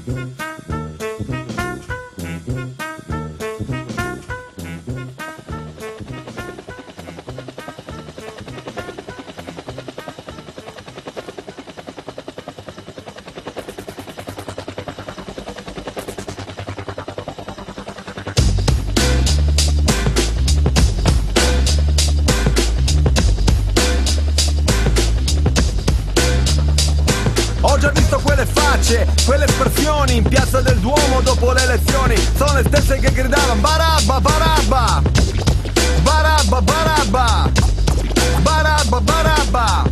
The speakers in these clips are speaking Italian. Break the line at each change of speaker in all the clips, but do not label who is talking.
Quelle espressioni in piazza del Duomo dopo le elezioni sono le stesse che gridavano Barabba, Barabba, Barabba, Barabba, Barabba, Barabba.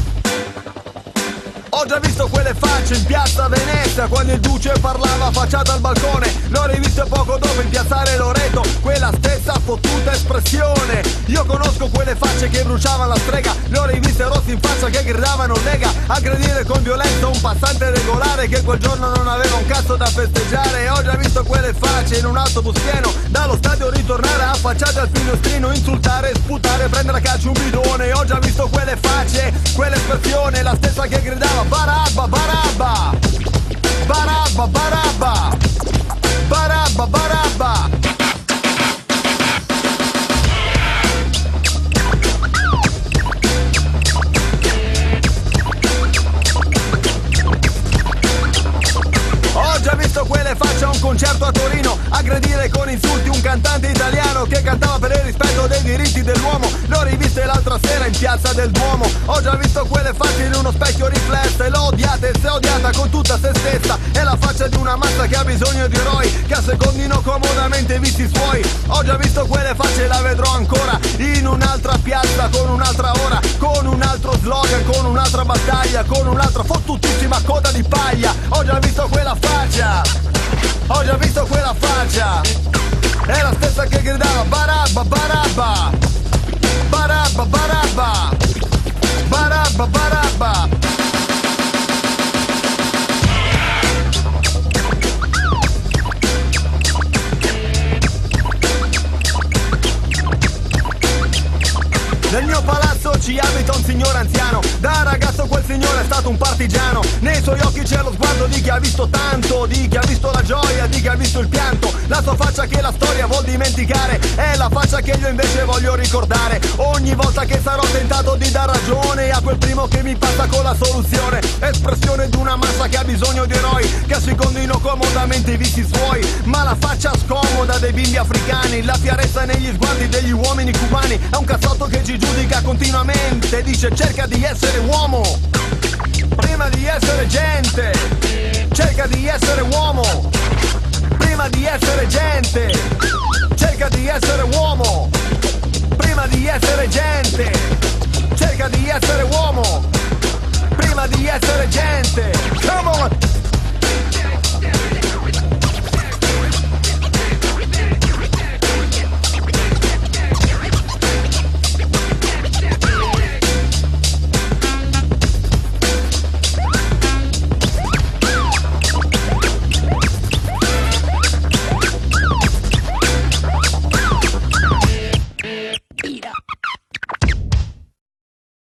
Ho già visto quelle facce in piazza Venezia quando il duce parlava affacciato al balcone. L'ho riviste poco dopo in piazzale Loreto, quella stessa fottuta espressione. Io conosco quelle facce che bruciavano la strega, le ho riviste rosse in faccia che gridavano Lega. Aggredire con violenza un passante regolare che quel giorno non aveva un cazzo da festeggiare. Ho già visto quelle facce in un autobus pieno dallo stadio ritornare affacciate al finestrino, insultare, sputare, prendere a calcio un bidone. Ho già visto quelle facce, quell'espressione, la stessa che gridava Barabba, Barabba, Barabba, Barabba, Barabba, Barabba. Ho già visto quelle facce a un concerto a Torino aggredire con insulti un cantante italiano che cantava per il rispetto dei diritti dell'uomo. L'ho riviste l'altra sera in piazza del Duomo. Ho già visto quelle facce in uno specchio riflesso e l'ho odiata e si è odiata con tutta se stessa. È la faccia di una massa che ha bisogno di eroi che assecondino comodamente i vizi suoi. Ho già visto quelle facce e la vedrò ancora in un'altra piazza con un'altra ora, con un altro slogan, con un'altra battaglia, con un'altra fottutissima coda di paglia. Ho già visto quella faccia, ho già visto quella faccia, è la stessa che gridava Barabba, Barabba, Barabba, Barabba, Barabba, Barabba. Nel mio palazzo ci abita un signore anziano. Da ragazzo quel signore è stato un partigiano. Nei suoi occhi c'è lo sguardo di chi ha visto tanto, di chi ha visto la gioia, di chi ha visto il pianto. La sua faccia che la storia vuol dimenticare è la faccia che io invece voglio ricordare. Ogni volta che sarò tentato di dar ragione a quel primo che mi passa con la soluzione. Espressione di una massa che ha bisogno di eroi che assecondino comodamente i vizi suoi. Ma la faccia scomoda dei bimbi africani, la fierezza negli sguardi degli uomini cubani, è un cazzotto che ci giudica continuamente. Dice cerca di essere uomo prima di essere gente. Cerca di essere uomo prima di essere gente. Cerca di essere uomo prima di essere gente.